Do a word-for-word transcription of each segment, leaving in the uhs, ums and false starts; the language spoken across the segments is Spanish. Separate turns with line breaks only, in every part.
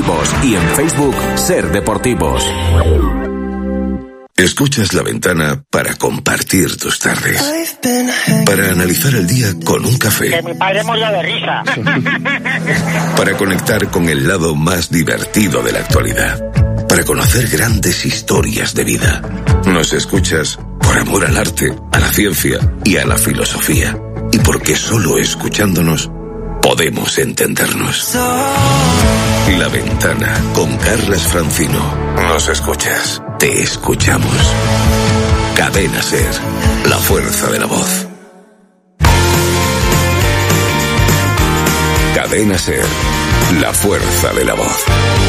Deportivos y en Facebook Ser Deportivos.
Escuchas La Ventana para compartir tus tardes, para analizar el día con un café,
que mi padre moría de risa,
para conectar con el lado más divertido de la actualidad, para conocer grandes historias de vida. Nos escuchas por amor al arte, a la ciencia y a la filosofía, y porque solo escuchándonos podemos entendernos. La Ventana con Carlas Francino. Nos escuchas, te escuchamos. Cadena Ser, la fuerza de la voz. Cadena Ser, la fuerza de la voz.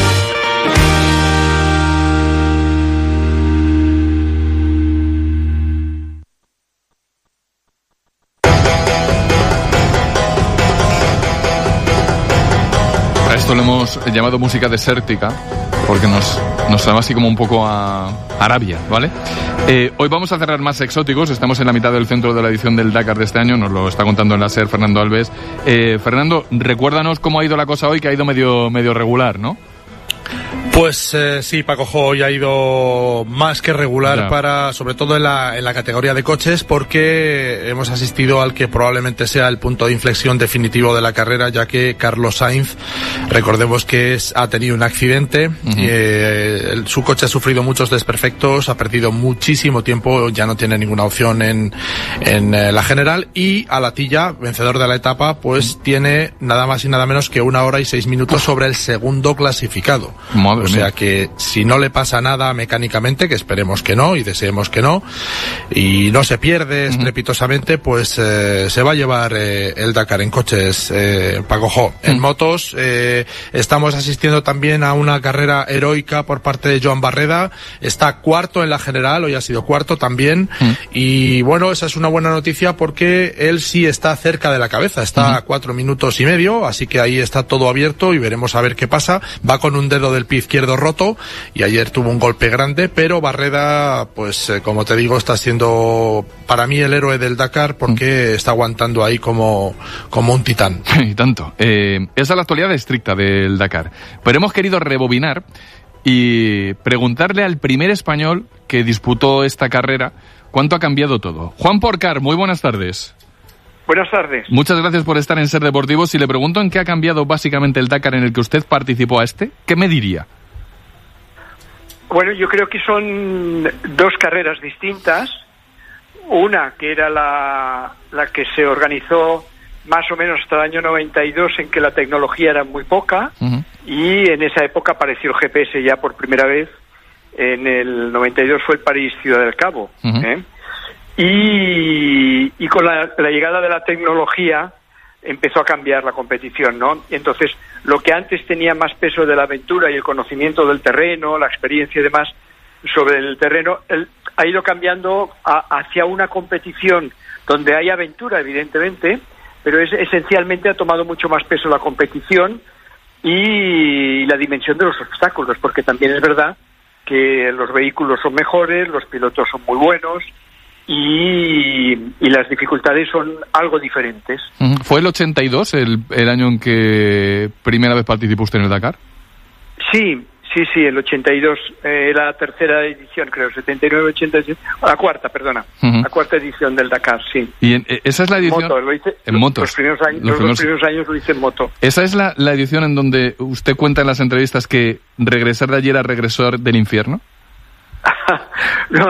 Esto lo hemos llamado música desértica porque nos, nos suena así como un poco a Arabia, ¿vale? Eh, hoy vamos a cerrar más exóticos. Estamos en la mitad del centro de la edición del Dakar de este año. Nos lo está contando en la SER Fernando Alves. Eh, Fernando, recuérdanos cómo ha ido la cosa hoy, que ha ido medio, medio regular, ¿no?
Pues eh, sí, Paco Jo hoy ha ido más que regular, ya. para, sobre todo en la, en la categoría de coches, porque hemos asistido al que probablemente sea el punto de inflexión definitivo de la carrera, ya que Carlos Sainz, recordemos que es, ha tenido un accidente, uh-huh. y, eh, el, su coche ha sufrido muchos desperfectos, ha perdido muchísimo tiempo, ya no tiene ninguna opción en, en eh, la general, y Alatilla, vencedor de la etapa, pues uh-huh. tiene nada más y nada menos que una hora y seis minutos sobre el segundo clasificado.
Madre
o sea que si no le pasa nada mecánicamente, que esperemos que no y deseemos que no, y no se pierde estrepitosamente, pues eh, se va a llevar eh, el Dakar en coches, eh, Paco Jo. En motos eh, estamos asistiendo también a una carrera heroica por parte de Joan Barreda. Está cuarto en la general, hoy ha sido cuarto también, mm. y bueno, esa es una buena noticia porque él sí está cerca de la cabeza, está mm. a cuatro minutos y medio, así que ahí está todo abierto y veremos a ver qué pasa. Va con un dedo del pie izquierdo roto y ayer tuvo un golpe grande, pero Barreda, pues eh, como te digo, está siendo para mí el héroe del Dakar porque mm. está aguantando ahí como, como un titán.
Y tanto. Eh, esa es la actualidad estricta del Dakar. Pero hemos querido rebobinar y preguntarle al primer español que disputó esta carrera cuánto ha cambiado todo. Juan Porcar, muy buenas tardes.
Buenas tardes.
Muchas gracias por estar en Ser Deportivos. Si le pregunto en qué ha cambiado básicamente el Dakar en el que usted participó a este, ¿qué me diría?
Bueno, yo creo que son dos carreras distintas. Una que era la, la que se organizó más o menos hasta el año noventa y dos, en que la tecnología era muy poca, uh-huh. y en esa época apareció el G P S ya por primera vez. En el noventa y dos fue el París Ciudad del Cabo. Uh-huh. ¿eh? Y, y con la, la llegada de la tecnología empezó a cambiar la competición, ¿no? Y entonces, lo que antes tenía más peso de la aventura y el conocimiento del terreno, la experiencia y demás sobre el terreno, el, ha ido cambiando a, hacia una competición donde hay aventura, evidentemente, pero es, esencialmente ha tomado mucho más peso la competición y la dimensión de los obstáculos, porque también es verdad que los vehículos son mejores, los pilotos son muy buenos, Y, y las dificultades son algo diferentes.
¿Fue el ochenta y dos el, el año en que primera vez participó usted en el Dakar?
Sí, sí, sí, el ochenta y dos, eh, la tercera edición, creo, setenta y nueve, ochenta y siete, la cuarta, perdona, uh-huh. la cuarta edición del Dakar, sí.
¿Y en, esa es la edición?
Moto, lo hice,
en motos.
Los primeros años, los, los, primeros... los primeros años lo hice en moto.
¿Esa es la, la edición en donde usted cuenta en las entrevistas que regresar de allí era regresar del infierno?
No,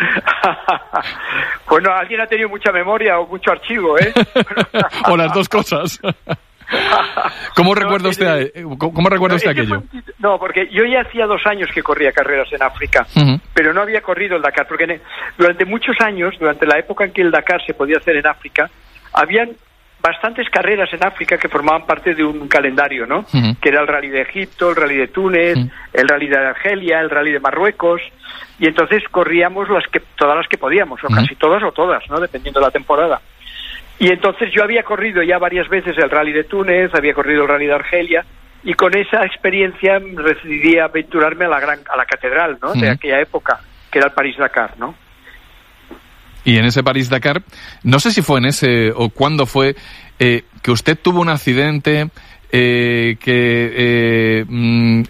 bueno, alguien ha tenido mucha memoria o mucho archivo, ¿eh?
O las dos cosas. ¿Cómo no, recuerda usted, ¿cómo, cómo recuerda usted no, aquello?
Fue, no, porque yo ya hacía dos años que corría carreras en África, uh-huh. pero no había corrido el Dakar, porque durante muchos años, durante la época en que el Dakar se podía hacer en África, habían bastantes carreras en África que formaban parte de un calendario, ¿no? Uh-huh. Que era el Rally de Egipto, el Rally de Túnez, uh-huh. el Rally de Argelia, el Rally de Marruecos, y entonces corríamos las que todas las que podíamos, o uh-huh. casi todas o todas, ¿no? Dependiendo de la temporada. Y entonces yo había corrido ya varias veces el Rally de Túnez, había corrido el Rally de Argelia, y con esa experiencia decidí aventurarme a la gran, a la catedral, ¿no? Uh-huh. De aquella época, que era el París-Dakar, ¿no?
Y en ese París-Dakar, no sé si fue en ese o cuándo fue, eh, que usted tuvo un accidente, eh, que eh, mm,